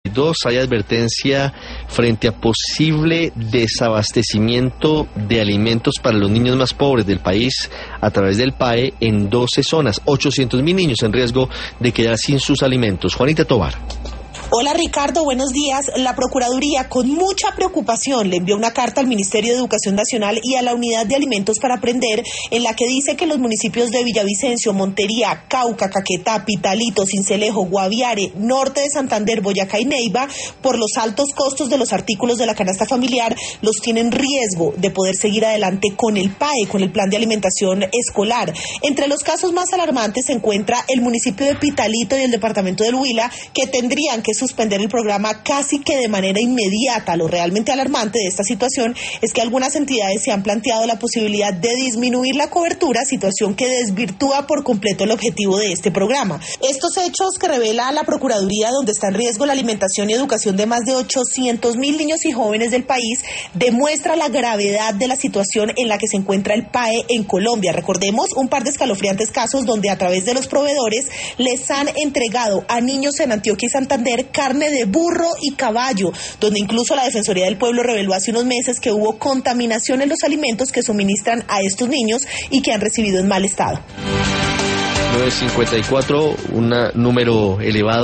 Hay advertencia frente a posible desabastecimiento de alimentos para los niños más pobres del país a través del PAE en 12 zonas. 800.000 niños en riesgo de quedar sin sus alimentos. Juanita Tovar. Hola Ricardo, buenos días. La Procuraduría con mucha preocupación le envió una carta al Ministerio de Educación Nacional y a la Unidad de Alimentos para Aprender en la que dice que los municipios de Villavicencio, Montería, Cauca, Caquetá, Pitalito, Sincelejo, Guaviare, Norte de Santander, Boyacá y Neiva, por los altos costos de los artículos de la canasta familiar, los tienen riesgo de poder seguir adelante con el PAE, con el Plan de Alimentación Escolar. Entre los casos más alarmantes se encuentra el municipio de Pitalito y el departamento del Huila, que tendrían que suspender el programa casi que de manera inmediata. Lo realmente alarmante de esta situación es que algunas entidades se han planteado la posibilidad de disminuir la cobertura, situación que desvirtúa por completo el objetivo de este programa. Estos hechos que revela la Procuraduría, donde está en riesgo la alimentación y educación de más de 800.000 niños y jóvenes del país, demuestra la gravedad de la situación en la que se encuentra el PAE en Colombia. Recordemos un par de escalofriantes casos donde a través de los proveedores les han entregado a niños en Antioquia y Santander carne de burro y caballo, donde incluso la Defensoría del Pueblo reveló hace unos meses que hubo contaminación en los alimentos que suministran a estos niños y que han recibido en mal estado. 954, un número elevado.